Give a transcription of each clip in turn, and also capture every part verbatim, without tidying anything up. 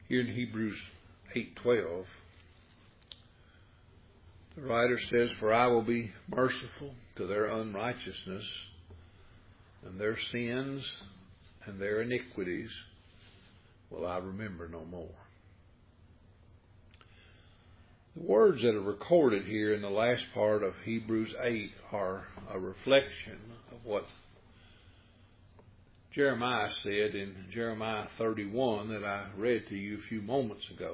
Here in Hebrews eight twelve, the writer says, "For I will be merciful to their unrighteousness, and their sins and their iniquities will I remember no more." The words that are recorded here in the last part of Hebrews eight are a reflection of what Jeremiah said in Jeremiah thirty-one that I read to you a few moments ago.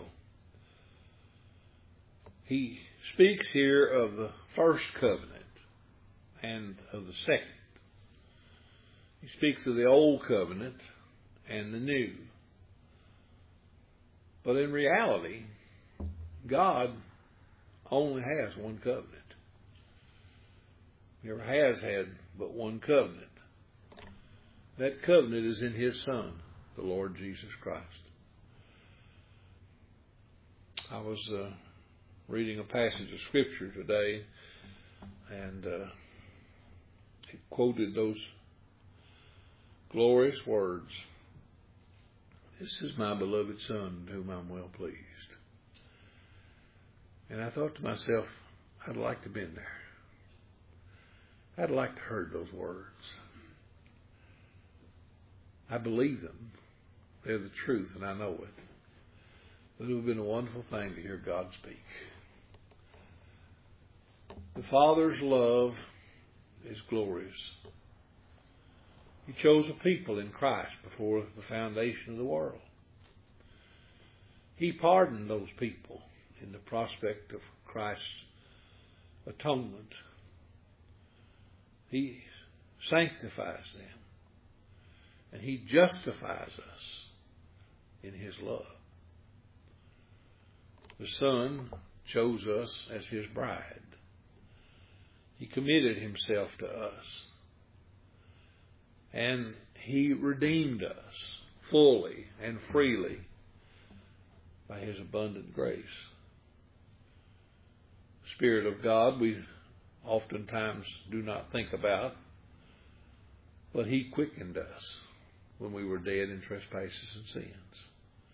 He speaks here of the first covenant and of the second. He speaks of the old covenant and the new. But in reality, God only has one covenant. He never has had but one covenant. That covenant is in His Son, the Lord Jesus Christ. I was uh, reading a passage of Scripture today, and uh, it quoted those glorious words, "This is my beloved Son, in whom I'm well pleased." And I thought to myself, I'd like to have been there. I'd like to have heard those words. I believe them. They're the truth, and I know it. But it would have been a wonderful thing to hear God speak. The Father's love is glorious. He chose a people in Christ before the foundation of the world. He pardoned those people in the prospect of Christ's atonement. He sanctifies them. And He justifies us in His love. The Son chose us as His bride. He committed Himself to us. And He redeemed us fully and freely by His abundant grace. The Spirit of God we oftentimes do not think about, but He quickened us when we were dead in trespasses and sins.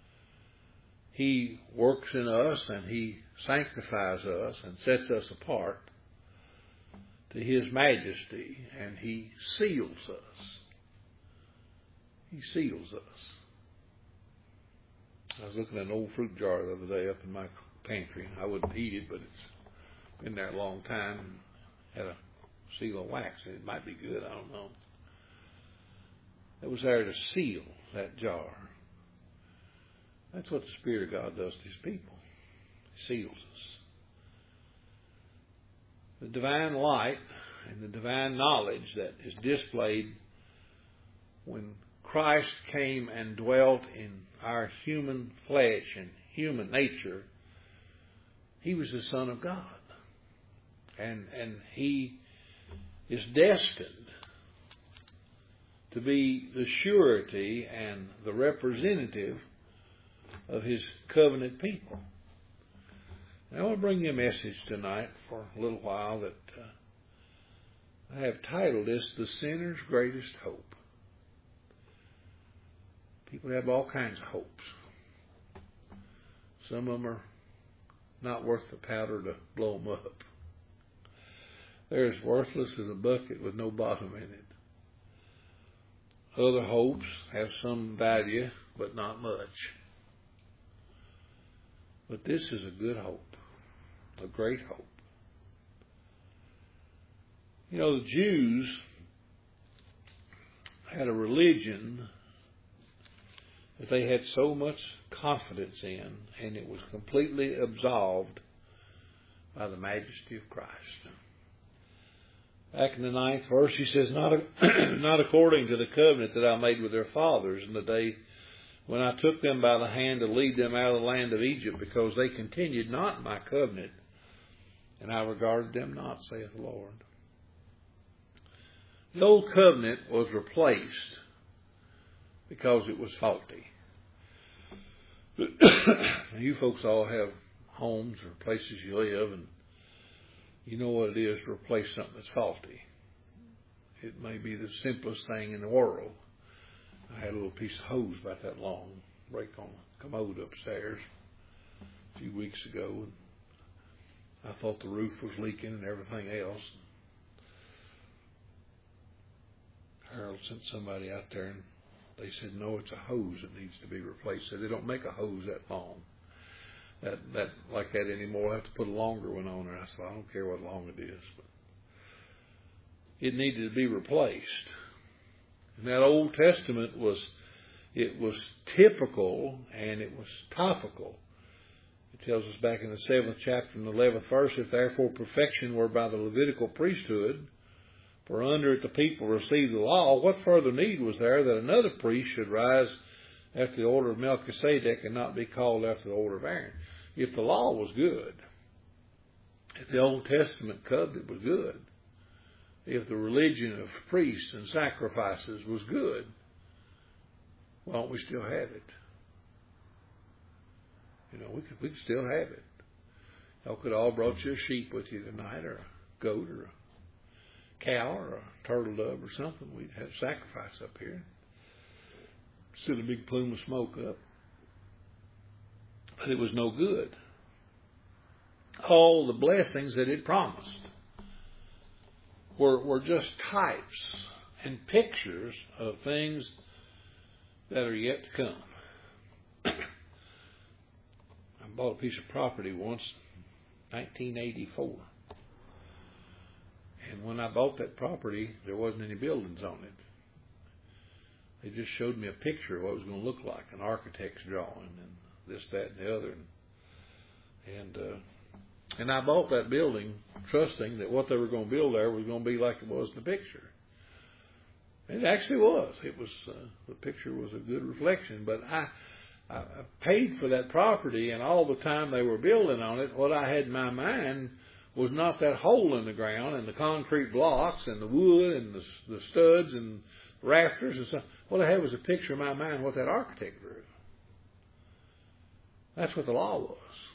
He works in us and He sanctifies us and sets us apart to His majesty, and He seals us. He seals us. I was looking at an old fruit jar the other day up in my pantry. I wouldn't eat it, but it's been there a long time. Had a seal of wax. It might be good, I don't know. It was there to seal that jar. That's what the Spirit of God does to His people. He seals us. The divine light and the divine knowledge that is displayed when Christ came and dwelt in our human flesh and human nature, He was the Son of God. And, and He is destined to be the surety and the representative of His covenant people. And I want to bring you a message tonight for a little while that uh, I have titled this, "The Sinner's Greatest Hope." People have all kinds of hopes. Some of them are not worth the powder to blow them up. They're as worthless as a bucket with no bottom in it. Other hopes have some value, but not much. But this is a good hope, a great hope. You know, the Jews had a religion that they had so much confidence in, and it was completely absolved by the majesty of Christ. Back in the ninth verse, He says, not, a, not according to the covenant that I made with their fathers in the day when I took them by the hand to lead them out of the land of Egypt, because they continued not in my covenant, and I regarded them not, saith the Lord. The old covenant was replaced because it was faulty. You folks all have homes or places you live, and you know what it is to replace something that's faulty. It may be the simplest thing in the world. I had a little piece of hose about that long. break on a commode upstairs a few weeks ago. And I thought the roof was leaking and everything else. Harold sent somebody out there and they said, no, it's a hose that needs to be replaced. So they don't make a hose that long. That, that like that anymore. I have to put a longer one on there. I said, I don't care what long it is. But it needed to be replaced. And that Old Testament was, it was typical and it was topical. It tells us back in the seventh chapter and the eleventh verse, if therefore perfection were by the Levitical priesthood, for under it the people received the law, what further need was there that another priest should rise after the order of Melchizedek and not be called after the order of Aaron? If the law was good, if the Old Testament covenant was good, if the religion of priests and sacrifices was good, why don't we still have it? You know, we could, we could still have it. Y'all could all brought you a sheep with you tonight, or a goat, or a cow, or a turtle dove, or something. We'd have sacrifice up here. Sit a big plume of smoke up. But it was no good. All the blessings that it promised were, were just types and pictures of things that are yet to come. I bought a piece of property once, nineteen eighty-four. And when I bought that property, there wasn't any buildings on it. They just showed me a picture of what it was going to look like, an architect's drawing, and this, that, and the other. And and, uh, and I bought that building trusting that what they were going to build there was going to be like it was in the picture. It actually was. It was uh, the picture was a good reflection. But I, I paid for that property, and all the time they were building on it, what I had in my mind was not that hole in the ground and the concrete blocks and the wood and the, the studs and rafters and stuff. What I had was a picture in my mind what that architect drew. That's what the law was.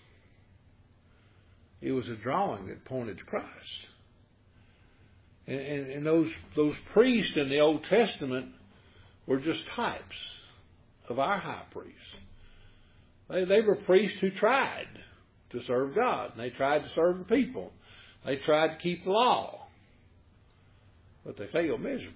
It was a drawing that pointed to Christ. And, and, and those those priests in the Old Testament were just types of our high priest. They, they were priests who tried to serve God. And they tried to serve the people. They tried to keep the law. But they failed miserably.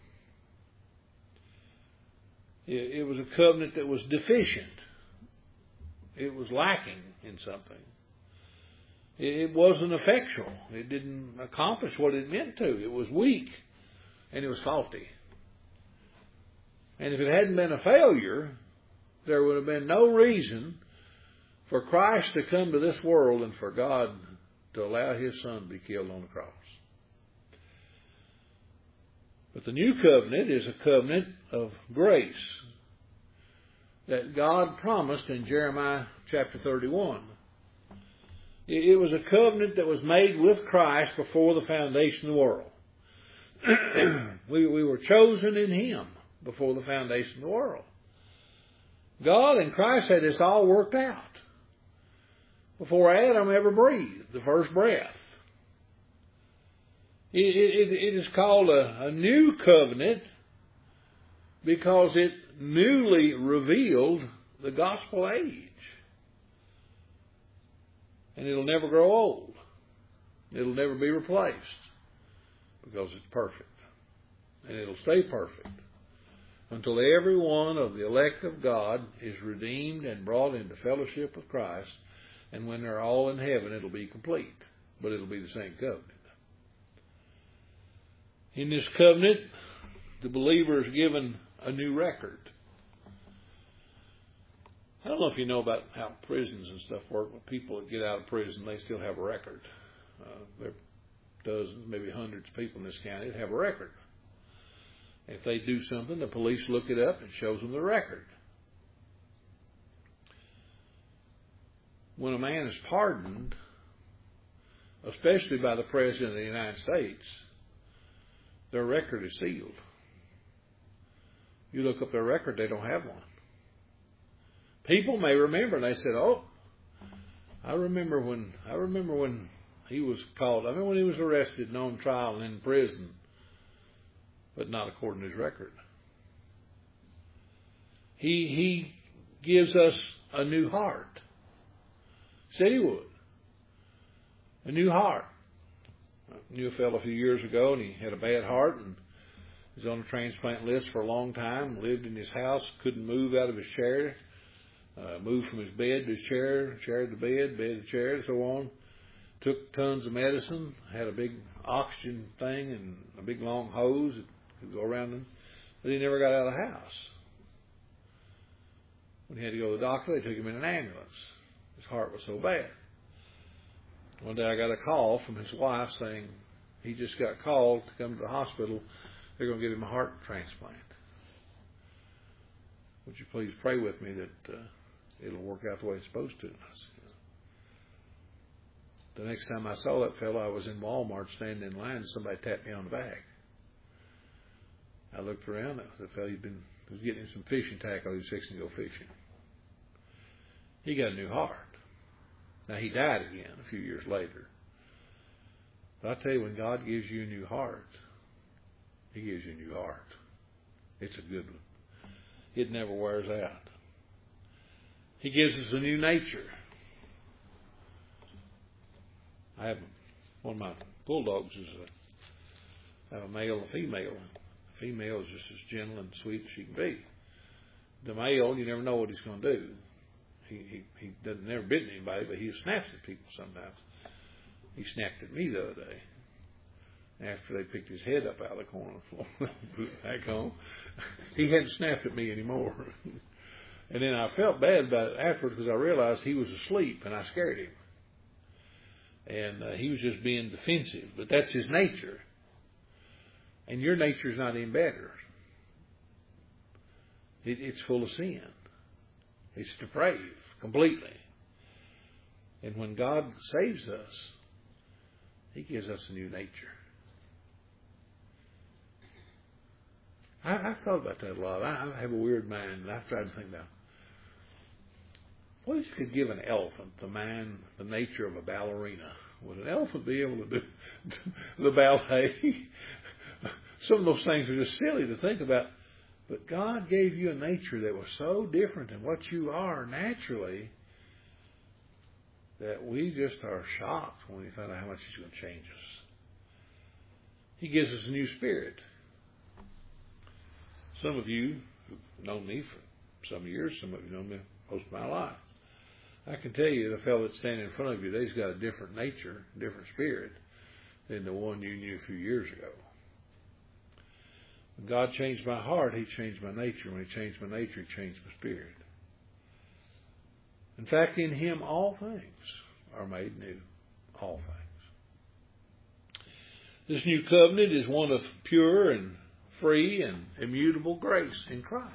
It, it was a covenant that was deficient. It was lacking in something. It, it wasn't effectual. It didn't accomplish what it meant to. It was weak. And it was faulty. And if it hadn't been a failure, there would have been no reason for Christ to come to this world and for God to allow His Son to be killed on the cross. But the new covenant is a covenant of grace that God promised in Jeremiah chapter thirty-one. It was a covenant that was made with Christ before the foundation of the world. we, we were chosen in Him before the foundation of the world. God and Christ had this all worked out before Adam ever breathed the first breath. It, it, it is called a, a new covenant because it newly revealed the gospel age. And it'll never grow old. It'll never be replaced because it's perfect. And it'll stay perfect until every one of the elect of God is redeemed and brought into fellowship with Christ. And when they're all in heaven, it'll be complete. But it'll be the same covenant. In this covenant, the believer is given a new record. I don't know if you know about how prisons and stuff work. When people that get out of prison, they still have a record. Uh, there are dozens, maybe hundreds of people in this county that have a record. If they do something, the police look it up and it shows them the record. When a man is pardoned, especially by the President of the United States, their record is sealed. You look up their record, they don't have one. People may remember, and they said, "Oh, I remember when I remember when he was called. I remember when he was arrested and on trial and in prison." But not according to his record. He he gives us a new heart. Said He would. A new heart. I knew a fellow a few years ago, and he had a bad heart, and was on a transplant list for a long time, lived in his house, couldn't move out of his chair, uh, moved from his bed to his chair, chair to bed, bed to chair, and so on. Took tons of medicine, had a big oxygen thing and a big long hose that could go around him, but he never got out of the house. When he had to go to the doctor, they took him in an ambulance. His heart was so bad. One day I got a call from his wife saying he just got called to come to the hospital. They're going to give him a heart transplant. Would you please pray with me that uh, it'll work out the way it's supposed to? The next time I saw that fellow, I was in Walmart standing in line, and somebody tapped me on the back. I looked around. The fellow had been was getting him some fishing tackle. He was fixing to go fishing. He got a new heart. Now, he died again a few years later. But I tell you, when God gives you a new heart, He gives you a new heart. It's a good one. It never wears out. He gives us a new nature. I have one of my bulldogs is a, I have a male and a female. The female is just as gentle and sweet as she can be. The male, you never know what he's going to do. He, he he doesn't never bit anybody, but he snaps at people sometimes. He snapped at me the other day after they picked his head up out of the corner of the floor, put it back on. He hadn't snapped at me anymore. And then I felt bad about it afterwards because I realized he was asleep and I scared him. And uh, he was just being defensive, but that's his nature. And your nature's not any better. It, it's full of sin. It's depraved completely. And when God saves us, He gives us a new nature. I, I've thought about that a lot. I, I have a weird mind, and I've tried to think about, what if you could give an elephant the mind, the nature of a ballerina? Would an elephant be able to do the ballet? Some of those things are just silly to think about. But God gave you a nature that was so different than what you are naturally that we just are shocked when we find out how much He's going to change us. He gives us a new spirit. Some of you who've known me for some years, some of you know me most of my life. I can tell you the fellow that's standing in front of you, he's got a different nature, different spirit than the one you knew a few years ago. When God changed my heart, He changed my nature. When He changed my nature, He changed my spirit. In fact, in Him all things are made new. All things. This new covenant is one of pure and free and immutable grace in Christ.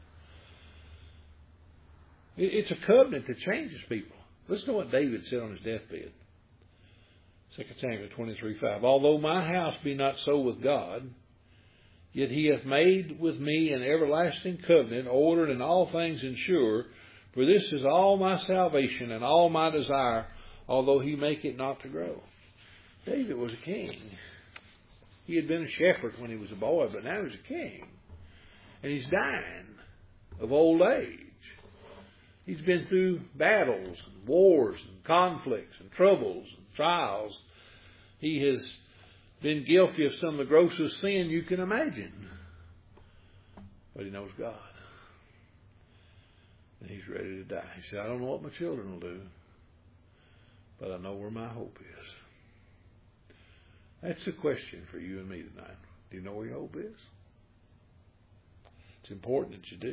It's a covenant that changes people. Listen to what David said on his deathbed. Second Samuel twenty-three five. Although my house be not so with God, yet He hath made with me an everlasting covenant, ordered in all things and sure. For this is all my salvation and all my desire, although He make it not to grow. David was a king. He had been a shepherd when he was a boy, but now he's a king. And he's dying of old age. He's been through battles and wars and conflicts and troubles and trials. He has been guilty of some of the grossest sin you can imagine. But he knows God. And he's ready to die. He said, I don't know what my children will do, but I know where my hope is. That's a question for you and me tonight. Do you know where your hope is? It's important that you do.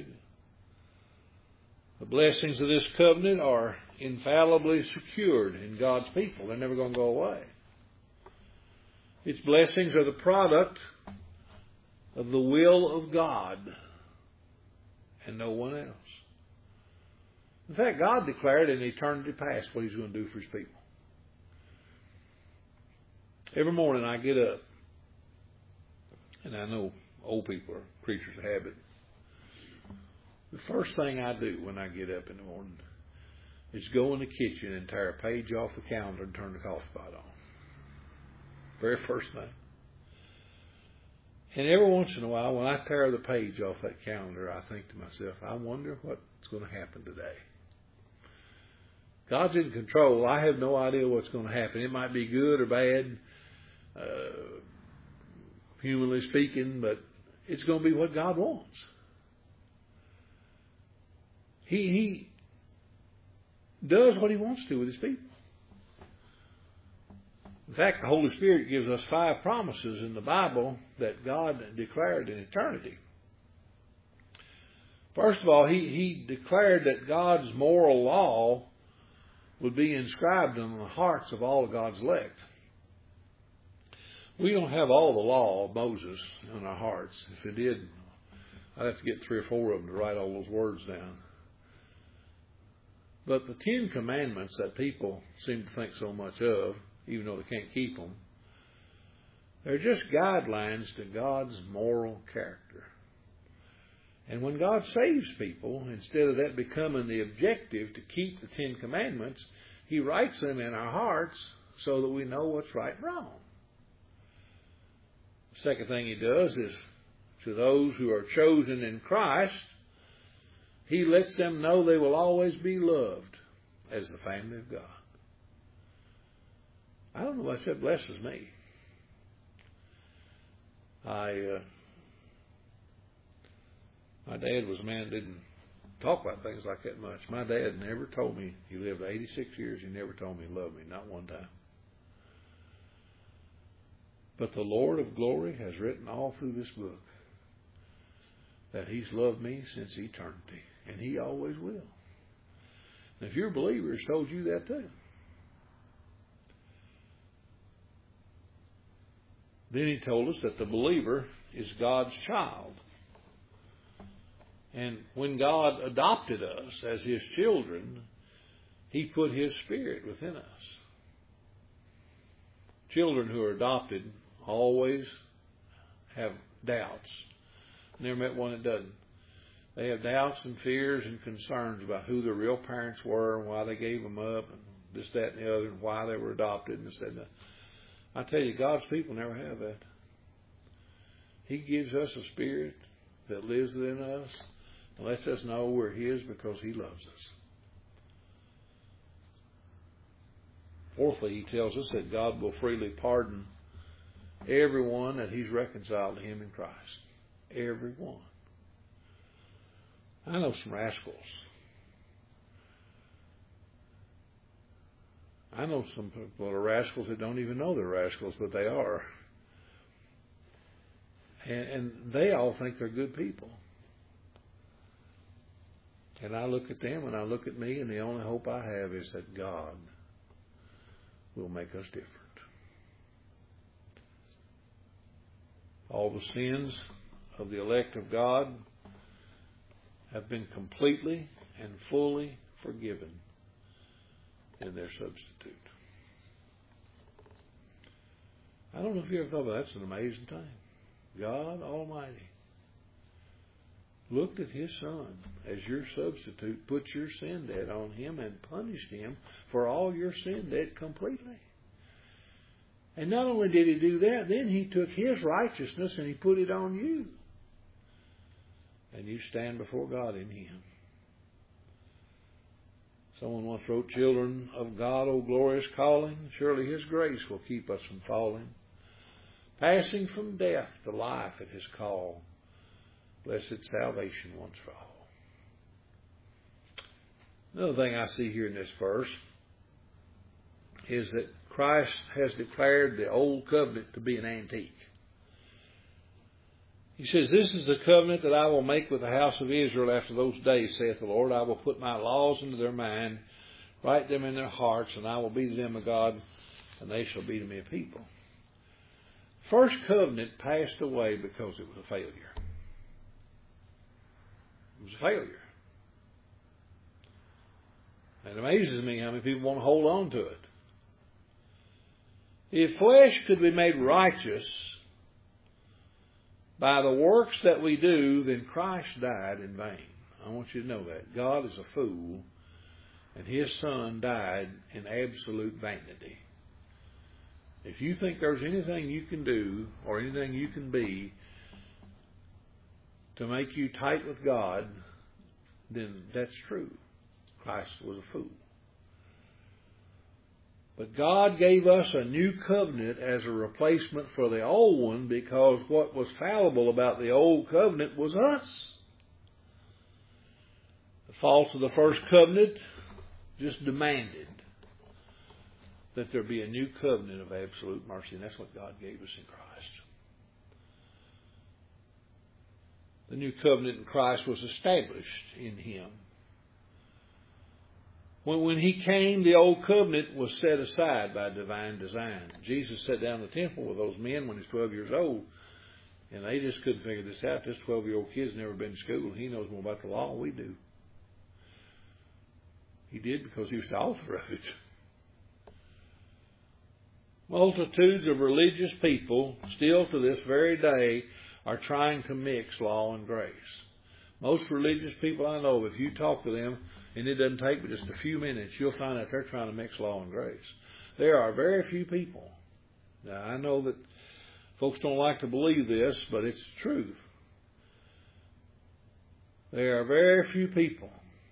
The blessings of this covenant are infallibly secured in God's people. They're never going to go away. Its blessings are the product of the will of God and no one else. In fact, God declared in eternity past what He's going to do for His people. Every morning I get up, and I know old people are creatures of habit. The first thing I do when I get up in the morning is go in the kitchen and tear a page off the calendar and turn the coffee pot on. Very first thing. And every once in a while, when I tear the page off that calendar, I think to myself, I wonder what's going to happen today. God's in control. I have no idea what's going to happen. It might be good or bad, uh, humanly speaking, but it's going to be what God wants. He, he does what He wants to with His people. In fact, the Holy Spirit gives us five promises in the Bible that God declared in eternity. First of all, He, he declared that God's moral law would be inscribed in the hearts of all of God's elect. We don't have all the law of Moses in our hearts. If it did, I'd have to get three or four of them to write all those words down. But the Ten Commandments that people seem to think so much of, even though they can't keep them, they're just guidelines to God's moral character. And when God saves people, instead of that becoming the objective to keep the Ten Commandments, He writes them in our hearts so that we know what's right and wrong. The second thing He does is, to those who are chosen in Christ, He lets them know they will always be loved as the family of God. I don't know why that blesses me. I, uh, my dad was a man that didn't talk about things like that much. My dad never told me, he lived eighty-six years, he never told me he loved me, not one time. But the Lord of glory has written all through this book that He's loved me since eternity, and He always will. And if you're a believer, He's told you that too. Then He told us that the believer is God's child. And when God adopted us as His children, He put His Spirit within us. Children who are adopted always have doubts. Never met one that doesn't. They have doubts and fears and concerns about who their real parents were and why they gave them up and this, that, and the other, and why they were adopted and this, that, and that. I tell you, God's people never have that. He gives us a spirit that lives within us and lets us know we're His because He loves us. Fourthly, He tells us that God will freely pardon everyone that He's reconciled to Him in Christ. Everyone. I know some rascals. I know some people are rascals that don't even know they're rascals, but they are. And, and they all think they're good people. And I look at them and I look at me, and the only hope I have is that God will make us different. All the sins of the elect of God have been completely and fully forgiven in their substitute. I don't know if you ever thought about that. That's an amazing thing. God Almighty looked at His Son as your substitute, put your sin debt on Him, and punished Him for all your sin debt completely. And not only did He do that, then He took His righteousness and He put it on you. And you stand before God in Him. Someone once wrote, "Children of God, O glorious calling, surely His grace will keep us from falling. Passing from death to life at His call, blessed salvation once for all." Another thing I see here in this verse is that Christ has declared the old covenant to be an antique. He says, "This is the covenant that I will make with the house of Israel after those days, saith the Lord. I will put my laws into their mind, write them in their hearts, and I will be to them a God, and they shall be to me a people." First covenant passed away because it was a failure. It was a failure. It amazes me how many people want to hold on to it. If flesh could be made righteous by the works that we do, then Christ died in vain. I want you to know that. God is a fool, and His Son died in absolute vanity. If you think there's anything you can do or anything you can be to make you tight with God, then that's true. Christ was a fool. But God gave us a new covenant as a replacement for the old one, because what was fallible about the old covenant was us. The fault of the first covenant just demanded that there be a new covenant of absolute mercy, and that's what God gave us in Christ. The new covenant in Christ was established in Him. When, when He came, the old covenant was set aside by divine design. Jesus sat down in the temple with those men when He was twelve years old, and they just couldn't figure this out. This twelve-year-old kid's never been to school. He knows more about the law than we do. He did because He was the author of it. Multitudes of religious people, still to this very day, are trying to mix law and grace. Most religious people I know, if you talk to them, and it doesn't take but just a few minutes, you'll find out they're trying to mix law and grace. There are very few people. Now, I know that folks don't like to believe this, but it's the truth. There are very few people.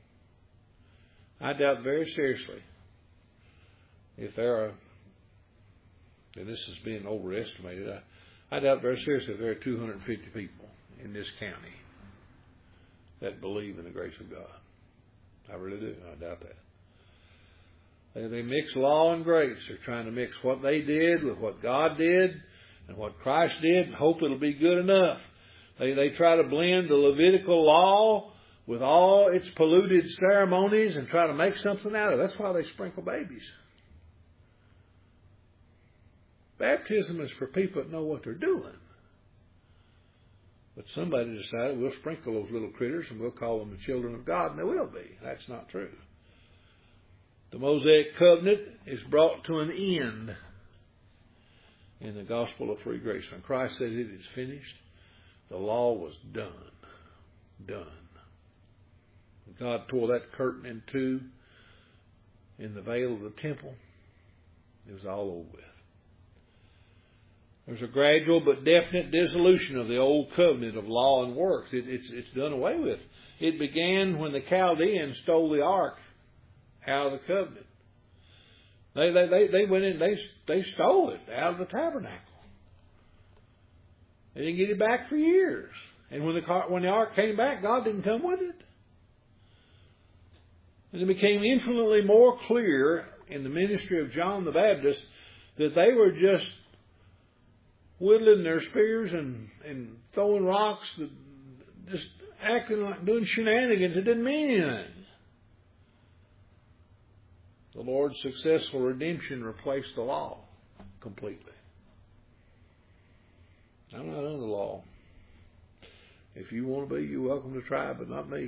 I doubt very seriously if there are, and this is being overestimated, I, I doubt very seriously if there are two hundred fifty people in this county that believe in the grace of God. I really do. I doubt that. They, they mix law and grace. They're trying to mix what they did with what God did and what Christ did and hope it'll be good enough. They, they try to blend the Levitical law with all its polluted ceremonies and try to make something out of it. That's why they sprinkle babies. Baptism is for people that know what they're doing. But somebody decided we'll sprinkle those little critters and we'll call them the children of God, and they will be. That's not true. The Mosaic covenant is brought to an end in the gospel of free grace. When Christ said it is finished, the law was done. Done. God tore that curtain in two in the veil of the temple. It was all over with. There's a gradual but definite dissolution of the old covenant of law and works. It, it's, it's done away with. It began when the Chaldeans stole the ark out of the covenant. They, they, they, they went in, they, they stole it out of the tabernacle. They didn't get it back for years. And when the, when the ark came back, God didn't come with it. And it became infinitely more clear in the ministry of John the Baptist that they were just whittling their spears and, and throwing rocks, just acting like doing shenanigans. It didn't mean anything. The Lord's successful redemption replaced the law completely. I'm not under the law. If you want to be, you're welcome to try, but not me.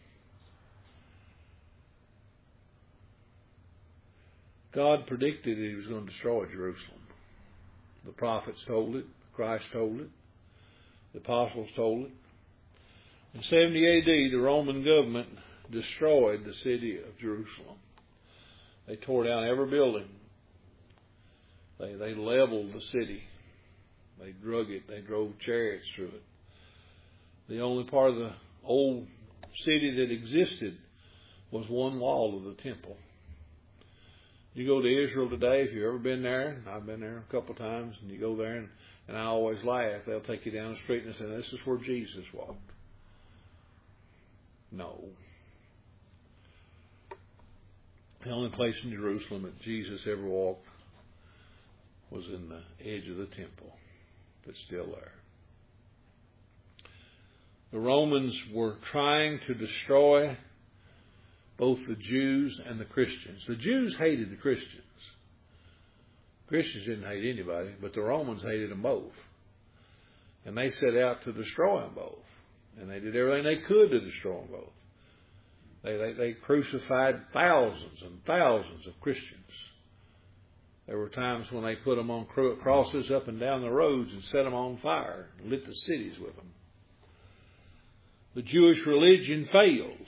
God predicted that He was going to destroy Jerusalem. The prophets told it. Christ told it. The apostles told it. In seventy A D, the Roman government destroyed the city of Jerusalem. They tore down every building. They, they leveled the city. They drug it. They drove chariots through it. The only part of the old city that existed was one wall of the temple. You go to Israel today, if you've ever been there, I've been there a couple of times, and you go there, and, and I always laugh. They'll take you down the street and say, this is where Jesus walked. No. The only place in Jerusalem that Jesus ever walked was in the edge of the temple that's still there. The Romans were trying to destroy both the Jews and the Christians. The Jews hated the Christians. Christians didn't hate anybody, but the Romans hated them both. And they set out to destroy them both. And they did everything they could to destroy them both. They, they, they crucified thousands and thousands of Christians. There were times when they put them on crosses up and down the roads and set them on fire and lit the cities with them. The Jewish religion failed.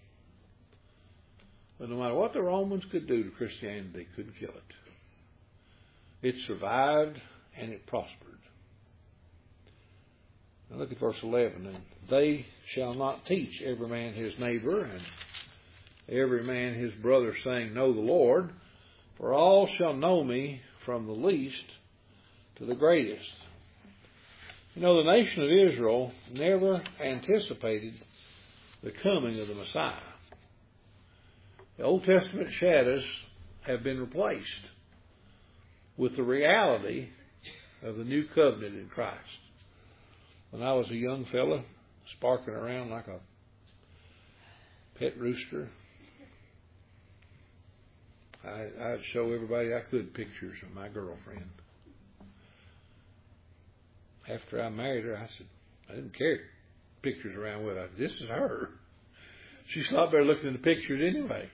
But no matter what the Romans could do to Christianity, they couldn't kill it. It survived and it prospered. Now look at verse eleven. And they shall not teach every man his neighbor and every man his brother, saying, Know the Lord, for all shall know me, from the least to the greatest. You know, the nation of Israel never anticipated the coming of the Messiah. The Old Testament shadows have been replaced with the reality of the new covenant in Christ. When I was a young fella, sparking around like a pet rooster, I, I'd show everybody I could pictures of my girlfriend. After I married her, I said, I didn't carry pictures around with her. I said, this is her. She stopped there looking at the pictures anyway.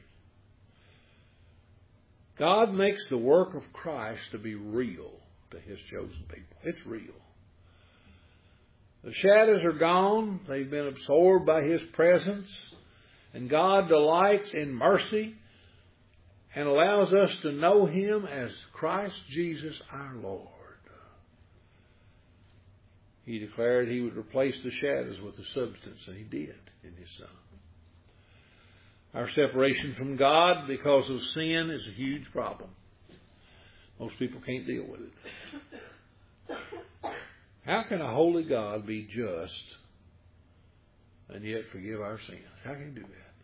God makes the work of Christ to be real to His chosen people. It's real. The shadows are gone. They've been absorbed by His presence. And God delights in mercy and allows us to know Him as Christ Jesus our Lord. He declared He would replace the shadows with the substance, and He did in His Son. Our separation from God because of sin is a huge problem. Most people can't deal with it. How can a holy God be just and yet forgive our sins? How can He do that?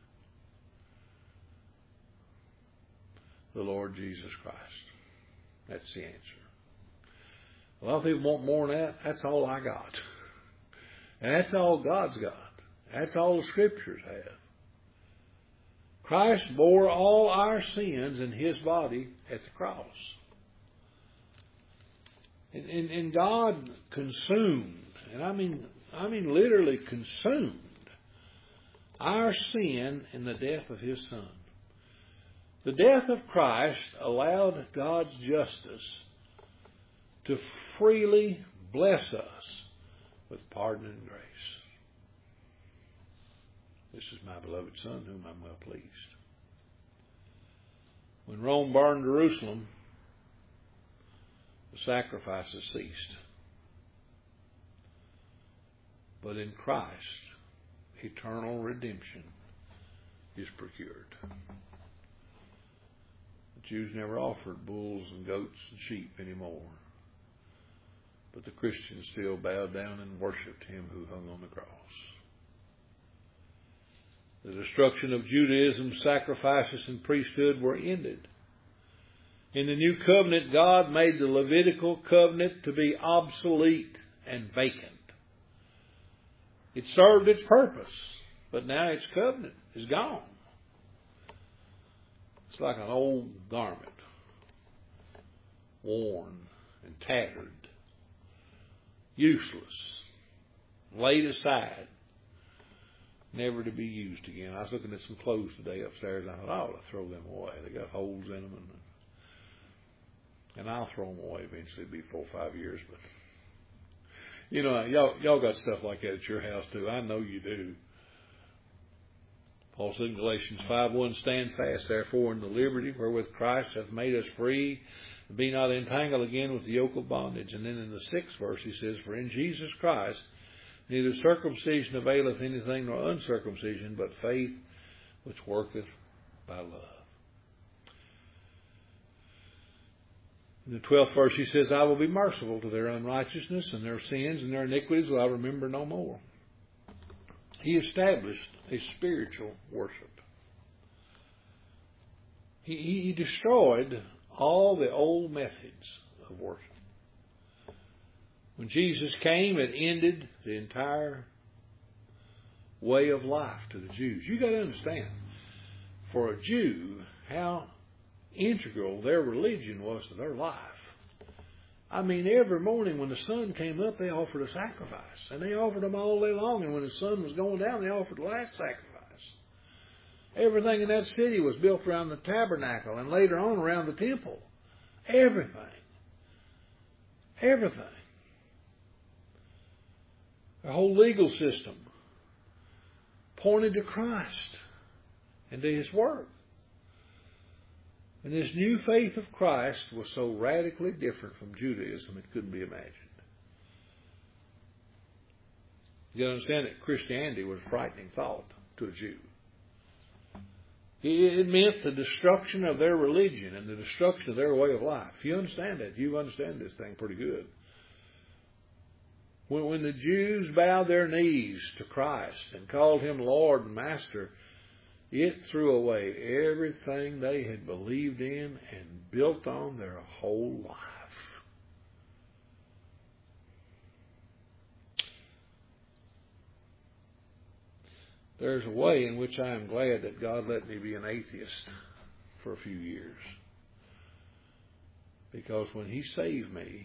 The Lord Jesus Christ. That's the answer. A lot of people want more than that. That's all I got. And that's all God's got. That's all the Scriptures have. Christ bore all our sins in His body at the cross. And, and, and God consumed, and I mean, I mean literally consumed, our sin in the death of His Son. The death of Christ allowed God's justice to freely bless us with pardon and grace. This is my beloved Son, whom I'm well pleased. When Rome burned Jerusalem, the sacrifices ceased. But in Christ, eternal redemption is procured. The Jews never offered bulls and goats and sheep anymore. But the Christians still bowed down and worshipped Him who hung on the cross. The destruction of Judaism's sacrifices and priesthood were ended. In the new covenant, God made the Levitical covenant to be obsolete and vacant. It served its purpose, but now its covenant is gone. It's like an old garment, worn and tattered, useless, laid aside, never to be used again. I was looking at some clothes today upstairs, and I thought, I ought to throw them away. They got holes in them, and, and I'll throw them away eventually. It'll be four or five years, but you know, y'all, y'all got stuff like that at your house too. I know you do. Paul said in Galatians five one, Stand fast, therefore, in the liberty wherewith Christ hath made us free, and be not entangled again with the yoke of bondage. And then in the sixth verse he says, For in Jesus Christ neither circumcision availeth anything nor uncircumcision, but faith which worketh by love. In the twelfth verse he says, I will be merciful to their unrighteousness, and their sins and their iniquities will I remember no more. He established a spiritual worship. He, he destroyed all the old methods of worship. When Jesus came, it ended the entire way of life to the Jews. You've got to understand, for a Jew, how integral their religion was to their life. I mean, every morning when the sun came up, they offered a sacrifice. And they offered them all day long. And when the sun was going down, they offered the last sacrifice. Everything in that city was built around the tabernacle and later on around the temple. Everything. Everything. The whole legal system pointed to Christ and to His work. And this new faith of Christ was so radically different from Judaism it couldn't be imagined. You understand that Christianity was a frightening thought to a Jew. It meant the destruction of their religion and the destruction of their way of life. You understand that. You understand this thing pretty good. When, when the Jews bowed their knees to Christ and called Him Lord and Master, it threw away everything they had believed in and built on their whole life. There's a way in which I am glad that God let me be an atheist for a few years. Because when He saved me,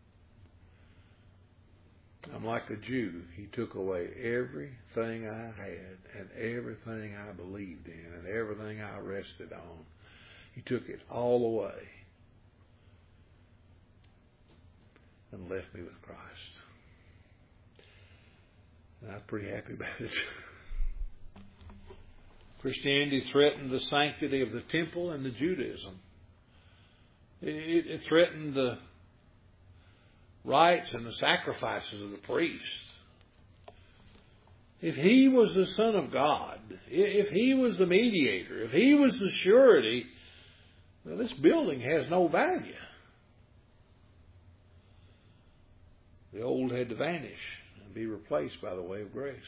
I'm like a Jew. He took away everything I had and everything I believed in and everything I rested on. He took it all away and left me with Christ. And I was pretty happy about it. Christianity threatened the sanctity of the temple and the Judaism. It, it threatened the rites and the sacrifices of the priests. If He was the Son of God, if He was the mediator, if He was the surety, well, this building has no value. The old had to vanish and be replaced by the way of grace.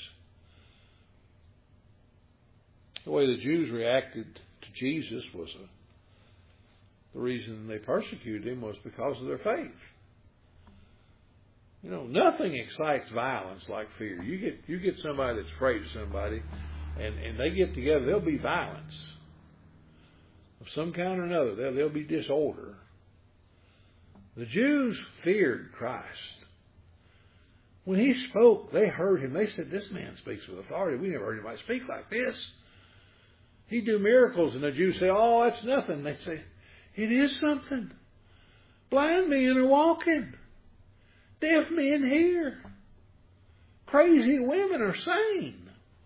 The way the Jews reacted to Jesus was a, the reason they persecuted Him was because of their faith. You know, nothing excites violence like fear. You get you get somebody that's afraid of somebody, and, and they get together, there'll be violence of some kind or another. There'll, there'll be disorder. The Jews feared Christ. When He spoke, they heard Him. They said, "This man speaks with authority. We never heard anybody speak like this." He'd do miracles, and the Jews say, "Oh, that's nothing." They say, "It is something. Blind men are walking. Deaf men hear. Crazy women are sane."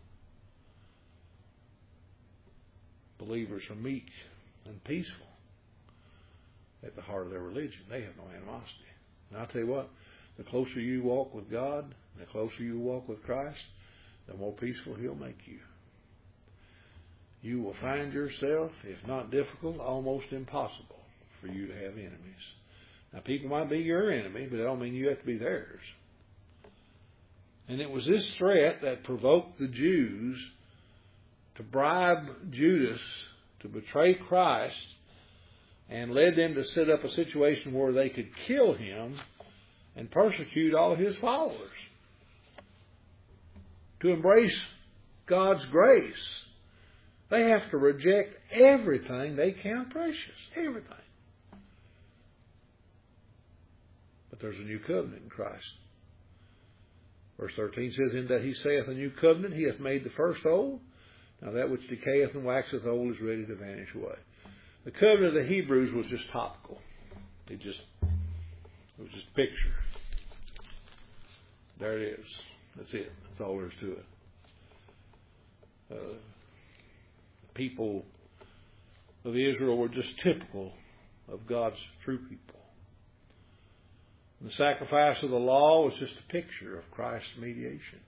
Believers are meek and peaceful at the heart of their religion. They have no animosity. And I'll tell you what, the closer you walk with God, and the closer you walk with Christ, the more peaceful He'll make you. You will find yourself, if not difficult, almost impossible for you to have enemies. Now, people might be your enemy, but that don't mean you have to be theirs. And it was this threat that provoked the Jews to bribe Judas to betray Christ and led them to set up a situation where they could kill Him and persecute all His followers. To embrace God's grace, they have to reject everything they count precious. Everything. But there's a new covenant in Christ. Verse thirteen says, "In that He saith a new covenant, He hath made the first old. Now that which decayeth and waxeth old is ready to vanish away." The covenant of the Hebrews was just topical. It just, it was just a picture. There it is. That's it. That's all there is to it. Uh, people of Israel were just typical of God's true people. The sacrifice of the law was just a picture of Christ's mediation.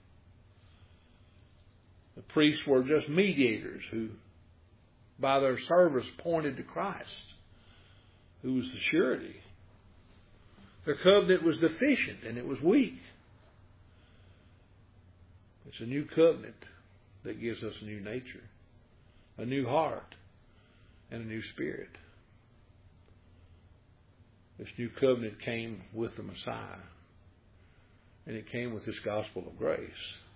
The priests were just mediators who, by their service, pointed to Christ, who was the surety. Their covenant was deficient and it was weak. It's a new covenant that gives us a new nature, a new heart, and a new spirit. This new covenant came with the Messiah, and it came with this gospel of grace.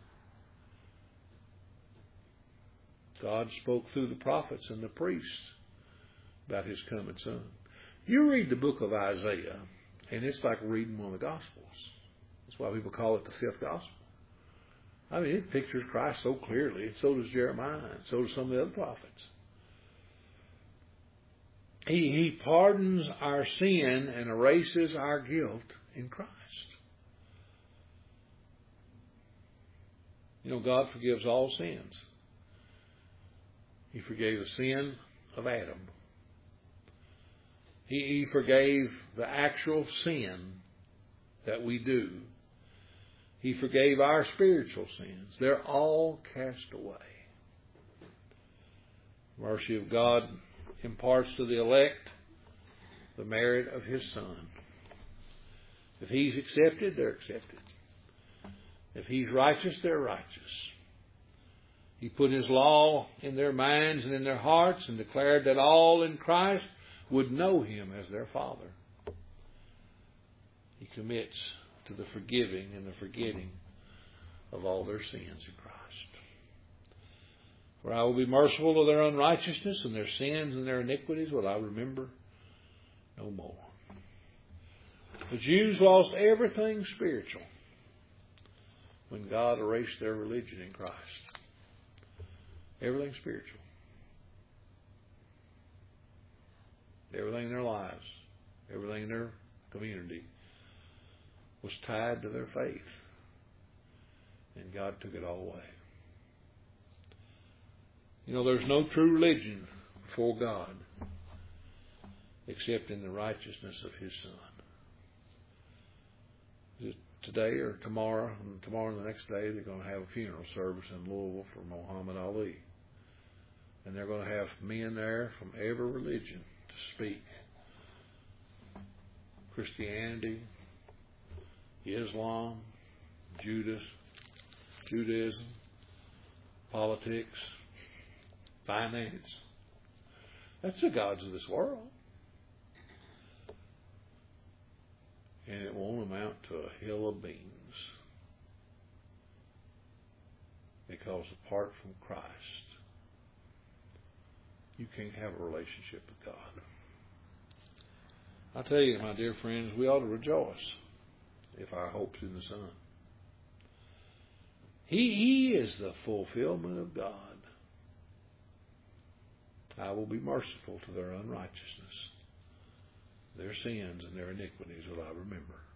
God spoke through the prophets and the priests about His coming Son. You read the book of Isaiah, and it's like reading one of the Gospels. That's why people call it the fifth gospel. I mean, it pictures Christ so clearly, and so does Jeremiah, and so do some of the other prophets. He, he pardons our sin and erases our guilt in Christ. You know, God forgives all sins. He forgave the sin of Adam. He, he forgave the actual sin that we do. He forgave our spiritual sins. They're all cast away. The mercy of God imparts to the elect the merit of His Son. If He's accepted, they're accepted. If He's righteous, they're righteous. He put His law in their minds and in their hearts and declared that all in Christ would know Him as their Father. He commits to the forgiving and the forgetting of all their sins in Christ. For I will be merciful to their unrighteousness, and their sins and their iniquities will I remember no more. The Jews lost everything spiritual when God erased their religion in Christ. Everything spiritual. Everything in their lives, everything in their community was tied to their faith. And God took it all away. You know, there's no true religion before God except in the righteousness of His Son. Today or tomorrow, and tomorrow and the next day, they're going to have a funeral service in Louisville for Muhammad Ali. And they're going to have men there from every religion to speak. Christianity, Islam, Judas, Judaism, politics, finance. That's the gods of this world. And it won't amount to a hill of beans. Because apart from Christ, you can't have a relationship with God. I tell you, my dear friends, we ought to rejoice if our hope's in the Son. He, he is the fulfillment of God. I will be merciful to their unrighteousness. Their sins and their iniquities will I remember.